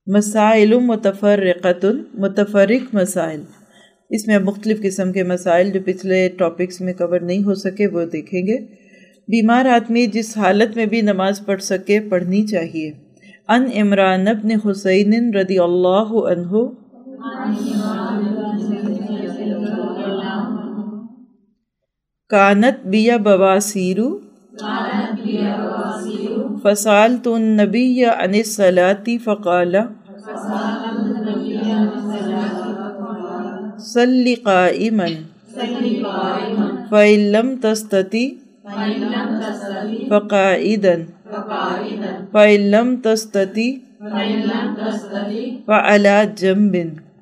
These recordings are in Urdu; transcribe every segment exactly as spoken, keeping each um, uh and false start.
مسائل متفرقۃ، متفرق مسائل، اس میں مختلف قسم کے مسائل جو پچھلے ٹاپکس میں کور نہیں ہو سکے وہ دیکھیں گے۔ بیمار آدمی جس حالت میں بھی نماز پڑھ سکے پڑھنی چاہیے۔ ان عمران بن حسین رضی اللہ عنہ کانت بیا بواسیر فسألت النبی عن الصلاة فقال صل قائما فإن لم تستطع فقائدا فإن لم تستطع فعلى جنب۔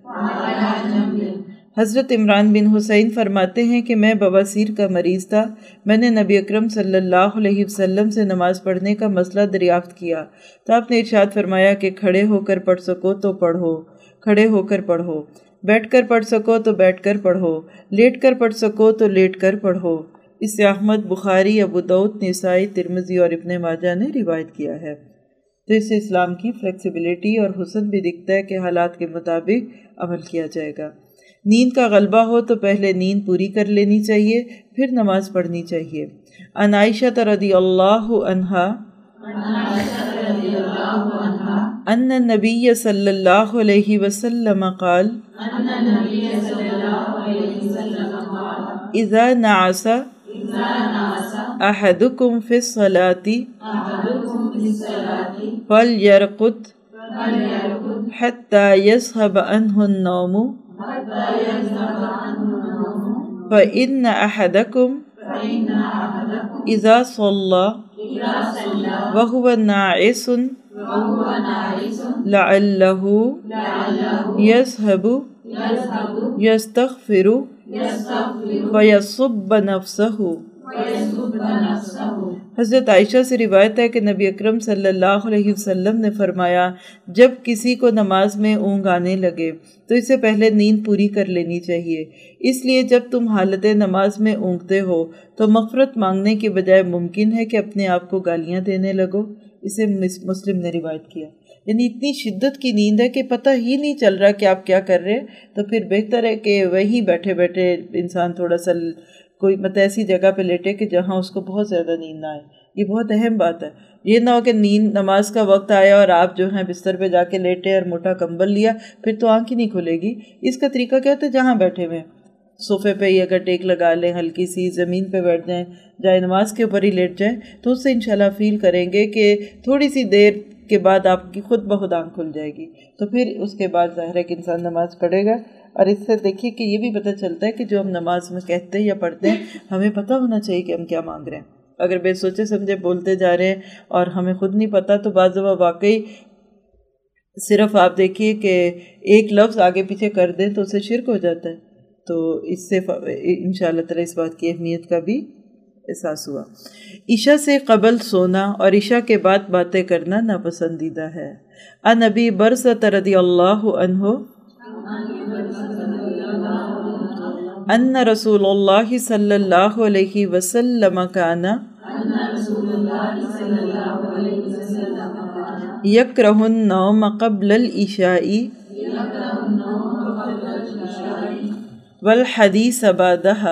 حضرت عمران بن حسین فرماتے ہیں کہ میں بواسیر کا مریض تھا۔ میں نے نبی اکرم صلی اللہ علیہ وسلم سے نماز پڑھنے کا مسئلہ دریافت کیا تو آپ نے ارشاد فرمایا کہ کھڑے ہو کر پڑھ سکو تو پڑھو، کھڑے ہو کر پڑھو، بیٹھ کر پڑھ سکو تو بیٹھ کر پڑھو، لیٹ کر پڑھ سکو تو لیٹ کر پڑھو۔ اس سے احمد، بخاری، ابو داؤد، نسائی، ترمذی اور ابن ماجہ نے روایت کیا ہے۔ تو اس سے اسلام کی فلیکسیبلٹی اور حسن بھی دکھتا ہے کہ حالات کے مطابق عمل کیا جائے گا۔ نیند کا غلبہ ہو تو پہلے نیند پوری کر لینی چاہیے، پھر نماز پڑھنی چاہیے۔ عن عائشہ رضی اللہ عنہا ان النبی صلی اللہ علیہ وسلم قال اذا نعس احدکم فی الصلاة فلیرقد حتی یذهب عنہ النوم فإن أحدكم إذا صلى وهو ناعس لعله يذهب يستغفر فيصب نفسه۔ حضرت عائشہ سے روایت ہے کہ نبی اکرم صلی اللہ علیہ وسلم نے فرمایا جب کسی کو نماز میں اونگ آنے لگے تو اس سے پہلے نیند پوری کر لینی چاہیے، اس لیے جب تم حالت نماز میں اونگتے ہو تو مغفرت مانگنے کے بجائے ممکن ہے کہ اپنے آپ کو گالیاں دینے لگو۔ اسے مسلم نے روایت کیا۔ یعنی اتنی شدت کی نیند ہے کہ پتہ ہی نہیں چل رہا کہ آپ کیا کر رہے ہیں، تو پھر بہتر ہے کہ وہیں بیٹھے بیٹھے انسان تھوڑا سا کوئی مت ایسی جگہ پہ لیٹے کہ جہاں اس کو بہت زیادہ نیند نہ آئے۔ یہ بہت اہم بات ہے۔ یہ نہ ہو کہ نیند نماز کا وقت آیا اور آپ جو ہیں بستر پہ جا کے لیٹے اور موٹا کمبل لیا، پھر تو آنکھ ہی نہیں کھلے گی۔ اس کا طریقہ کیا ہوتا ہے؟ جہاں بیٹھے ہوئے صوفے پہ ہی اگر ٹیک لگا لیں، ہلکی سی زمین پہ بیٹھ جائیں، جائے نماز کے اوپر ہی لیٹ جائیں، تو اس سے انشاءاللہ فیل کریں گے کہ تھوڑی سی دیر کے بعد آپ کی خود بخود آنکھ کھل جائے گی۔ تو پھر اس کے بعد ظاہر ہے کہ انسان نماز پڑھے گا۔ اور اس سے دیکھیے کہ یہ بھی پتہ چلتا ہے کہ جو ہم نماز میں کہتے ہیں یا پڑھتے ہیں ہمیں پتہ ہونا چاہیے کہ ہم کیا مانگ رہے ہیں۔ اگر بے سوچے سمجھے بولتے جا رہے ہیں اور ہمیں خود نہیں پتہ تو بعض دفعہ واقعی صرف آپ دیکھیے کہ ایک لفظ آگے پیچھے کر دیں تو اسے شرک ہو جاتا ہے۔ تو اس سے انشاءاللہ تعالی اس بات کی اہمیت کا بھی احساس ہوا۔ عشاء سے قبل سونا اور عشاء کے بعد باتیں کرنا ناپسندیدہ ہے۔ عن ابی برزۃ رضی اللہ عنہ ان رسول اللہ صلی اللہ علیہ وسلم کان یکرہ النوم قبل العشاء والحدیث بعدہا۔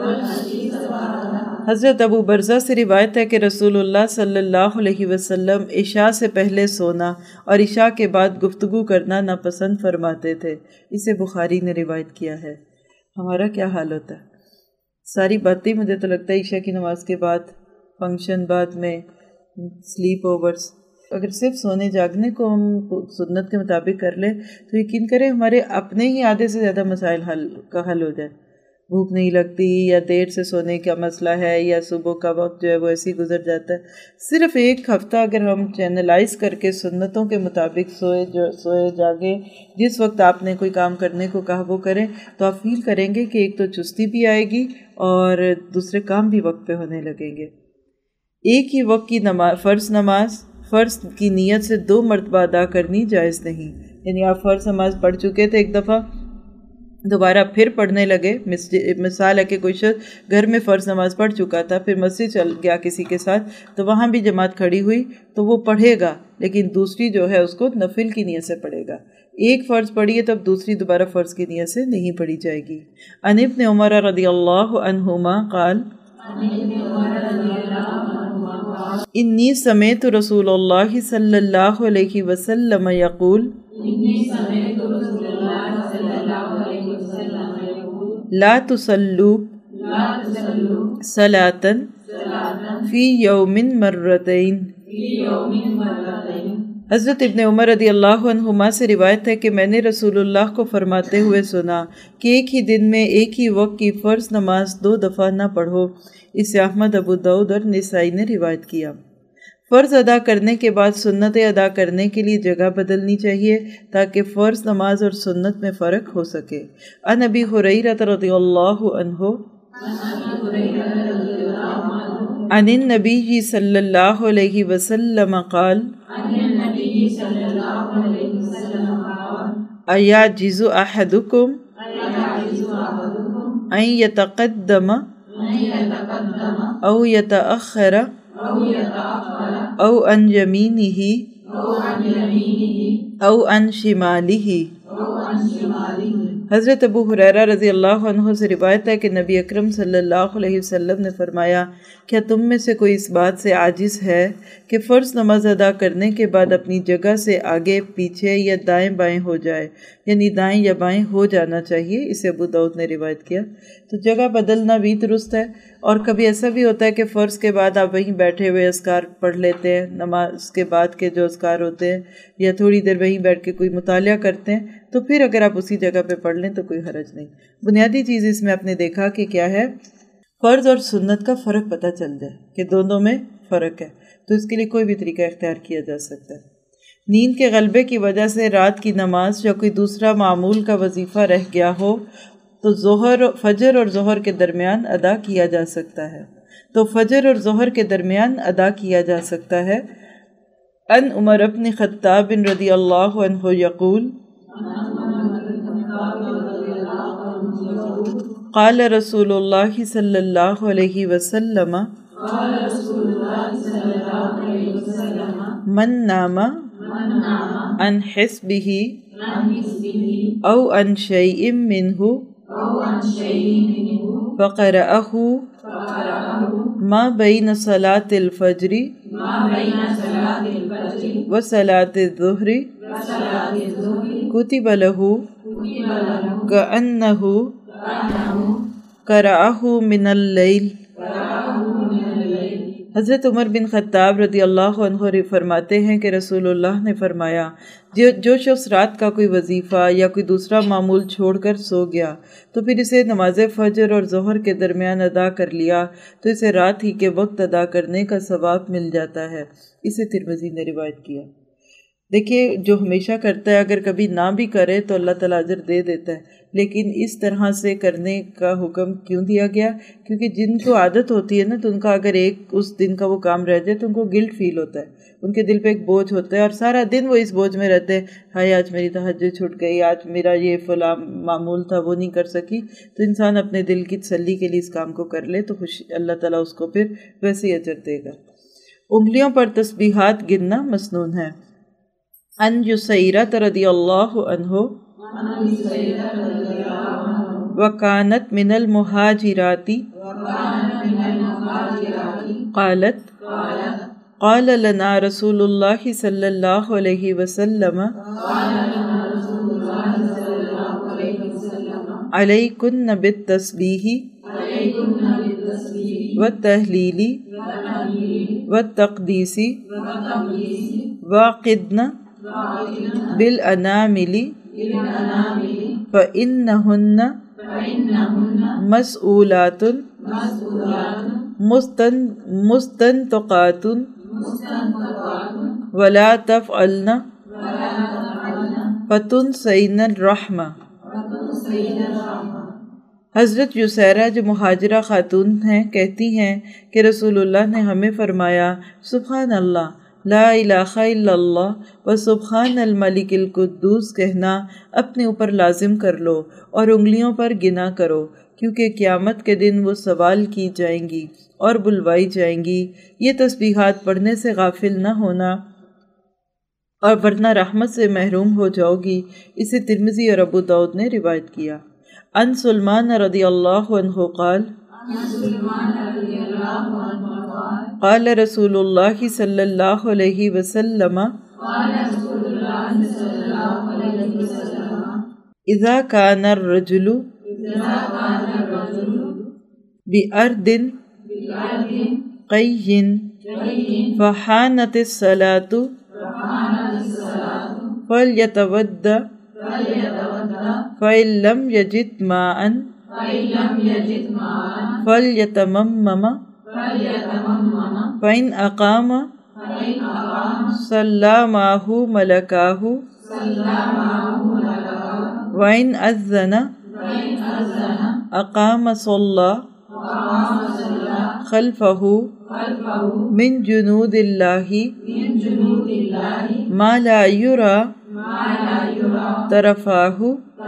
حضرت ابو برزہ سے روایت ہے کہ رسول اللہ صلی اللہ علیہ وسلم عشاء سے پہلے سونا اور عشاء کے بعد گفتگو کرنا ناپسند فرماتے تھے۔ اسے بخاری نے روایت کیا ہے۔ ہمارا کیا حال ہوتا ہے؟ ساری باتیں مجھے تو لگتا ہے عشاء کی نماز کے بعد، فنکشن بعد میں، سلیپ اوورز، اگر صرف سونے جاگنے کو ہم سنت کے مطابق کر لیں تو یقین کریں ہمارے اپنے ہی آدھے سے زیادہ مسائل حل کا حل ہو جائے۔ بھوک نہیں لگتی یا دیر سے سونے کا مسئلہ ہے یا صبح کا وقت جو ہے وہ ایسے ہی گزر جاتا ہے۔ صرف ایک ہفتہ اگر ہم چینلائز کر کے سنتوں کے مطابق سوئے جو سوئے جاگیں، جس وقت آپ نے کوئی کام کرنے کو کہا وہ کریں، تو آپ فیل کریں گے کہ ایک تو چستی بھی آئے گی اور دوسرے کام بھی وقت پہ ہونے لگیں گے۔ ایک ہی وقت کی نماز فرض نماز فرض کی نیت سے دو مرتبہ ادا کرنی جائز نہیں۔ یعنی آپ فرض نماز پڑھ چکے تھے ایک دفعہ دوبارہ پھر پڑھنے لگے، مثال ہے کہ کوئی شخص گھر میں فرض نماز پڑھ چکا تھا، پھر مسجد چل گیا کسی کے ساتھ، تو وہاں بھی جماعت کھڑی ہوئی تو وہ پڑھے گا، لیکن دوسری جو ہے اس کو نفل کی نیت سے پڑھے گا۔ ایک فرض پڑھی ہے تو اب دوسری دوبارہ فرض کی نیت سے نہیں پڑھی جائے گی۔ عن ابن عمر رضی اللہ عنہما قال انی سمعت رسول اللہ صلی اللہ علیہ وسلم یقول لا تصلوا صلاة فی یوم مرتین۔ حضرت ابن عمر رضی اللہ عنہما سے روایت ہے کہ میں نے رسول اللہ کو فرماتے ہوئے سنا کہ ایک ہی دن میں ایک ہی وقت کی فرض نماز دو دفعہ نہ پڑھو۔ اسے احمد، ابو داؤد اور نسائی نے روایت کیا۔ فرض ادا کرنے کے بعد سنتیں ادا کرنے کے لیے جگہ بدلنی چاہیے تاکہ فرض نماز اور سنت میں فرق ہو سکے۔ عن ابی ہریرہ رضی اللہ عنہ عن النبی صلی اللہ علیہ وسلم قال ایعجز احدکم ان یتقدم او یتأخر او عن یمینہ او عن شمالہ۔ حضرت ابو ہریرہ رضی اللہ عنہ سے روایت ہے کہ نبی اکرم صلی اللہ علیہ وسلم نے فرمایا، کیا تم میں سے کوئی اس بات سے عاجز ہے کہ فرض نماز ادا کرنے کے بعد اپنی جگہ سے آگے پیچھے یا دائیں بائیں ہو جائے، یعنی دائیں یا بائیں ہو جانا چاہیے۔ اسے ابو داؤد نے روایت کیا۔ تو جگہ بدلنا بھی درست ہے، اور کبھی ایسا بھی ہوتا ہے کہ فرض کے بعد آپ وہیں بیٹھے ہوئے اذکار پڑھ لیتے ہیں، نماز کے بعد کے جو اذکار ہوتے ہیں، یا تھوڑی دیر وہیں بیٹھ کے کوئی مطالعہ کرتے ہیں، تو پھر اگر آپ اسی جگہ پہ پڑھ لیں تو کوئی حرج نہیں۔ بنیادی چیز اس میں آپ نے دیکھا کہ کیا ہے، فرض اور سنت کا فرق پتہ چل جائے کہ دونوں میں فرق ہے، تو اس کے لیے کوئی بھی طریقہ اختیار کیا جا سکتا ہے۔ نیند کے غلبے کی وجہ سے رات کی نماز یا کوئی دوسرا معمول کا وظیفہ رہ گیا ہو تو ظہر فجر اور ظہر کے درمیان ادا کیا جا سکتا ہے تو فجر اور ظہر کے درمیان ادا کیا جا سکتا ہے۔ ان عمر بن خطاب رضی اللہ عنہ یقول قال رسول اللہ صلی اللہ علیہ وسلم من نام عن حسبہ او عن شیء منہ فقرأہ ما بین صلاة الفجر و صلاة الظہر کتب لہ کأنہ قرأہ من اللیل۔ حضرت عمر بن خطاب رضی اللہ عنہ فرماتے ہیں کہ رسول اللہ نے فرمایا، جو جو شخص رات کا کوئی وظیفہ یا کوئی دوسرا معمول چھوڑ کر سو گیا تو پھر اسے نماز فجر اور ظہر کے درمیان ادا کر لیا تو اسے رات ہی کے وقت ادا کرنے کا ثواب مل جاتا ہے۔ اسے ترمذی نے روایت کیا۔ دیکھیے، جو ہمیشہ کرتا ہے اگر کبھی نہ بھی کرے تو اللہ تعالیٰ اجر دے دیتا ہے، لیکن اس طرح سے کرنے کا حکم کیوں دیا گیا؟ کیونکہ جن کو عادت ہوتی ہے نا، تو ان کا اگر ایک اس دن کا وہ کام رہ جائے تو ان کو گلٹ فیل ہوتا ہے، ان کے دل پہ ایک بوجھ ہوتا ہے اور سارا دن وہ اس بوجھ میں رہتے ہیں، ہائے آج میری تہجد چھوٹ گئی، آج میرا یہ فلاں معمول تھا وہ نہیں کر سکی۔ تو انسان اپنے دل کی تسلی کے لیے اس کام کو کر لے تو خوش اللہ تعالیٰ اس کو پھر ویسے ہی اجر دے گا۔ انگلیوں پر تسبیحات گننا مسنون ہے۔ ان یسیرہ رضی اللہ عنہ وکانت من المہاجرات قالت قال لنا رسول اللہ صلی اللہ علیہ وسلم علیکن بالتسبیح والتہلیل والتقدیس وعقدن بالانامل فإنہن مسئولات مستنطقات ولا تفعلن فتنسین الرحمہ۔ حضرت یسیرہ جو مہاجرہ خاتون ہیں کہتی ہیں کہ رسول اللہ نے ہمیں فرمایا، سبحان اللہ، لا الہ الا اللہ و سبحان الملک القدوس کہنا اپنے اوپر لازم کر لو اور انگلیوں پر گنا کرو، کیونکہ قیامت کے دن وہ سوال کی جائیں گی اور بلوائی جائیں گی۔ یہ تسبیحات پڑھنے سے غافل نہ ہونا اور ورنہ رحمت سے محروم ہو جاؤ گی۔ اسے ترمذی اور ابو داؤد نے روایت کیا۔ ان سلمان رضی اللہ عنہ قال قال رسول اللہ صلی اللہ علیہ وسلم اذا كان الرجل بأرض قی فحانت الصلاة فلیتودع فإن لم یجد ماء فلیتممم فإن اقام صلی معه ملکاہ وإن أذن اقام صلی خلفہ من جنود اللہ ما لا یری طرفاہ۔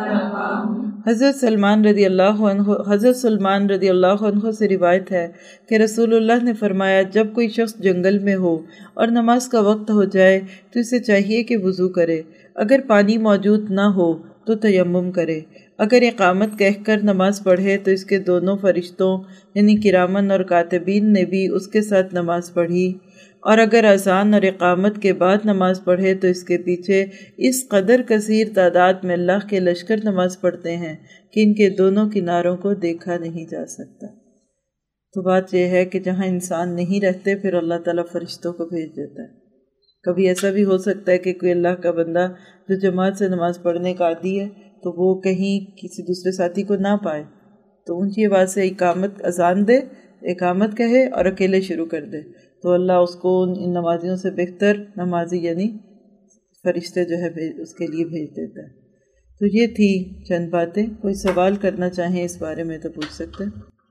حضرت سلمان رضی اللہ عنہ حضرت سلمان رضی اللہ عنہ سے روایت ہے کہ رسول اللہ نے فرمایا، جب کوئی شخص جنگل میں ہو اور نماز کا وقت ہو جائے تو اسے چاہیے کہ وضو کرے، اگر پانی موجود نہ ہو تو تیمم کرے، اگر اقامت کہہ کر نماز پڑھے تو اس کے دونوں فرشتوں یعنی کرامن اور کاتبین نے بھی اس کے ساتھ نماز پڑھی، اور اگر اذان اور اقامت کے بعد نماز پڑھے تو اس کے پیچھے اس قدر کثیر تعداد میں اللہ کے لشکر نماز پڑھتے ہیں کہ ان کے دونوں کناروں کو دیکھا نہیں جا سکتا۔ تو بات یہ ہے کہ جہاں انسان نہیں رہتے پھر اللہ تعالیٰ فرشتوں کو بھیج دیتا ہے۔ کبھی ایسا بھی ہو سکتا ہے کہ کوئی اللہ کا بندہ جو جماعت سے نماز پڑھنے کا عادی ہے تو وہ کہیں کسی دوسرے ساتھی کو نہ پائے، تو اونچی آواز سے اقامت اذان دے، اقامت کہے اور اکیلے شروع کر دے، تو اللہ اس کو ان نمازیوں سے بہتر نمازی یعنی فرشتے جو ہے اس کے لیے بھیج دیتا ہے۔ تو یہ تھی چند باتیں، کوئی سوال کرنا چاہیں اس بارے میں تو پوچھ سکتے ہیں۔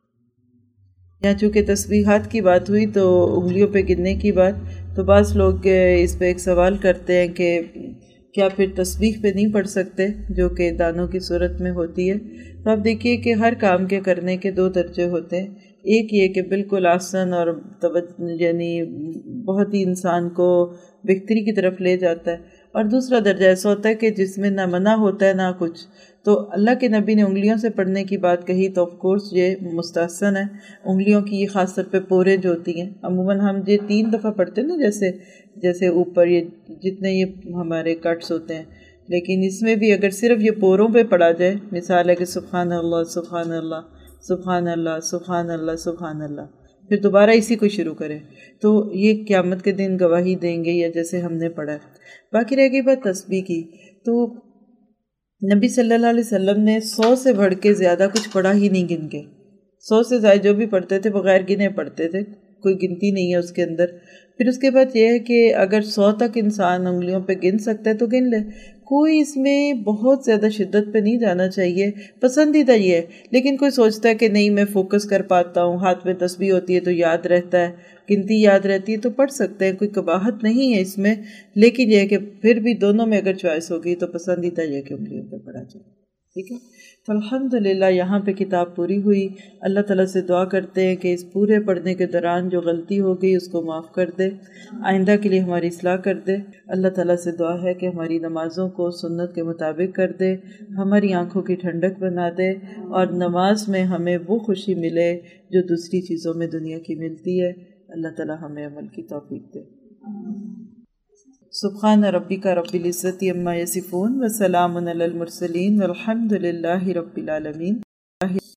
یہاں چونکہ تسبیحات کی بات ہوئی تو انگلیوں پہ گننے کی بات، تو بعض لوگ اس پہ ایک سوال کرتے ہیں کہ کیا پھر تسبیح پہ نہیں پڑھ سکتے جو کہ دانوں کی صورت میں ہوتی ہے؟ تو آپ دیکھیے کہ ہر کام کے کرنے کے دو درجے ہوتے ہیں، ایک یہ کہ بالکل آسن اور یعنی بہت ہی انسان کو بہتری کی طرف لے جاتا ہے، اور دوسرا درجہ ایسا ہوتا ہے کہ جس میں نہ منع ہوتا ہے نہ کچھ۔ تو اللہ کے نبی نے انگلیوں سے پڑھنے کی بات کہی تو آف کورس یہ مستحسن ہے، انگلیوں کی یہ خاص طور پہ پورے جو ہوتی ہیں، عموماً ہم یہ تین دفعہ پڑھتے ہیں نا، جیسے جیسے اوپر یہ جتنے یہ ہمارے کٹس ہوتے ہیں، لیکن اس میں بھی اگر صرف یہ پوروں پہ پڑھا جائے، مثال ہے کہ سبحان اللہ سبحان اللہ سبحان اللہ سبحان اللہ سبحان اللہ، پھر دوبارہ اسی کو شروع کریں، تو یہ قیامت کے دن گواہی دیں گے، یا جیسے ہم نے پڑھا ہے۔ باقی رہ گئی بات تسبیح کی، تو نبی صلی اللہ علیہ وسلم نے سو سے بڑھ کے زیادہ کچھ پڑھا ہی نہیں گن کے، سو سے زائد جو بھی پڑھتے تھے بغیر گنے پڑھتے تھے، کوئی گنتی نہیں ہے اس کے اندر۔ پھر اس کے بعد یہ ہے کہ اگر سو تک انسان انگلیوں پہ گن سکتا ہے تو گن لے، کوئی اس میں بہت زیادہ شدت پہ نہیں جانا چاہیے، پسندیدہ یہ ہے۔ لیکن کوئی سوچتا ہے کہ نہیں میں فوکس کر پاتا ہوں، ہاتھ میں تسبیح ہوتی ہے تو یاد رہتا ہے، گنتی یاد رہتی ہے، تو پڑھ سکتے ہیں، کوئی قباحت نہیں ہے اس میں۔ لیکن یہ ہے کہ پھر بھی دونوں میں اگر چوائس ہوگی تو پسندیدہ یہ کہ انگلیوں پہ پڑھا جائے، ٹھیک ہے۔ تو الحمدللہ یہاں پہ کتاب پوری ہوئی۔ اللہ تعالیٰ سے دعا کرتے ہیں کہ اس پورے پڑھنے کے دوران جو غلطی ہو گئی اس کو معاف کر دے، آئندہ کے لیے ہماری اصلاح کر دے۔ اللہ تعالیٰ سے دعا ہے کہ ہماری نمازوں کو سنت کے مطابق کر دے، ہماری آنکھوں کی ٹھنڈک بنا دے، اور نماز میں ہمیں وہ خوشی ملے جو دوسری چیزوں میں دنیا کی ملتی ہے۔ اللہ تعالیٰ ہمیں عمل کی توفیق دے۔ سبحان ربک رب العزت عما یصفون وسلام علی المرسلین والحمد للہ رب العالمین۔